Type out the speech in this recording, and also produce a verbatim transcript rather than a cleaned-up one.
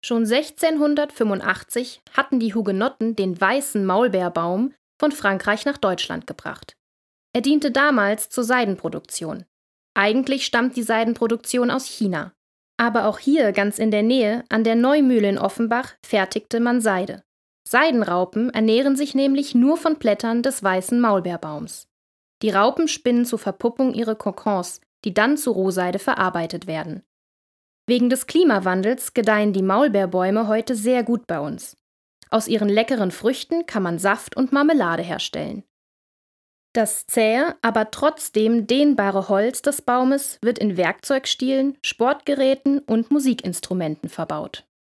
Schon sechzehnhundertfünfundachtzig hatten die Hugenotten den weißen Maulbeerbaum von Frankreich nach Deutschland gebracht. Er diente damals zur Seidenproduktion. Eigentlich stammt die Seidenproduktion aus China. Aber auch hier ganz in der Nähe, an der Neumühle in Offenbach, fertigte man Seide. Seidenraupen ernähren sich nämlich nur von Blättern des weißen Maulbeerbaums. Die Raupen spinnen zur Verpuppung ihre Kokons, die dann zu Rohseide verarbeitet werden. Wegen des Klimawandels gedeihen die Maulbeerbäume heute sehr gut bei uns. Aus ihren leckeren Früchten kann man Saft und Marmelade herstellen. Das zähe, aber trotzdem dehnbare Holz des Baumes wird in Werkzeugstielen, Sportgeräten und Musikinstrumenten verbaut.